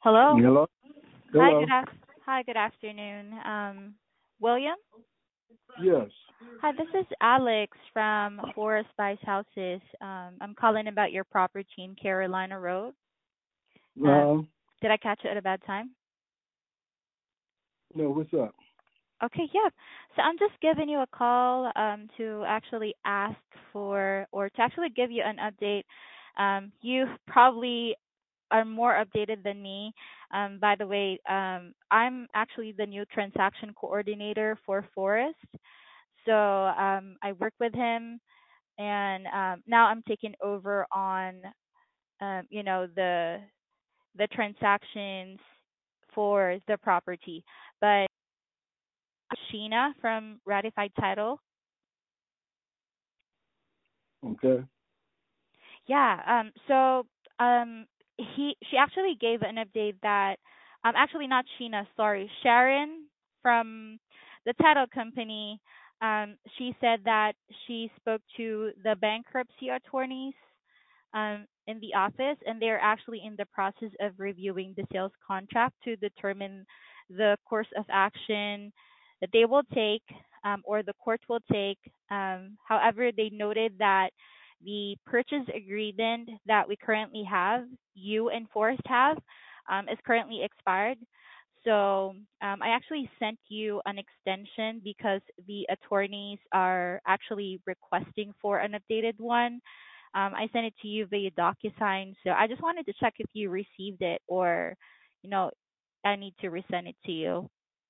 Hello. Hello? Hi, Hello? hi, good afternoon. William? Yes. Hi, this is Alex from Forest Spice Houses. I'm calling about your property in Carolina Road. Um, Uh, did I catch you at a bad time? no, what's up? Okay, yeah. So I'm just giving you a call to actually ask for or to actually give you an update. You probably are more updated than me. By the way, I'm actually the new transaction coordinator for Forest. So I work with him, and now I'm taking over on, the transactions for the property. But Sheena from Ratified Title. Okay. Yeah. So she actually gave an update that actually not Sheena, sorry, Sharon from the title company. She said that she spoke to the bankruptcy attorneys in the office, and they're actually in the process of reviewing the sales contract to determine the course of action that they will take, or the court will take. However, they noted that the purchase agreement that we currently have, you and Forrest have, is currently expired. So I actually sent you an extension because the attorneys are actually requesting for an updated one. I sent it to you via DocuSign. So I just wanted to check if you received it, or, you know, I need to resend it to you.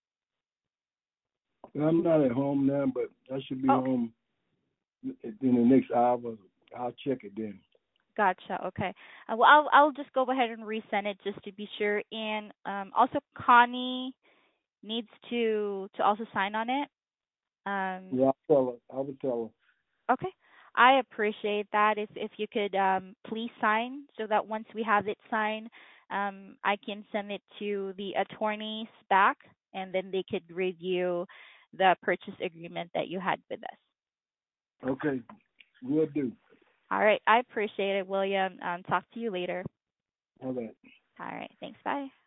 I'm not at home now, but I should be Oh, home in the next hour. I'll check it then. gotcha. Okay. Well, I'll just go ahead and resend it just to be sure. And also Connie needs to also sign on it. Um, Yeah, I'll tell her. I will tell okay. I appreciate that. If you could please sign so that once we have it signed, I can send it to the attorneys back, and then they could review the purchase agreement that you had with us. her. Okay. Will do. All right. I appreciate it, William. Talk to you later. All right. All right. Thanks. Bye.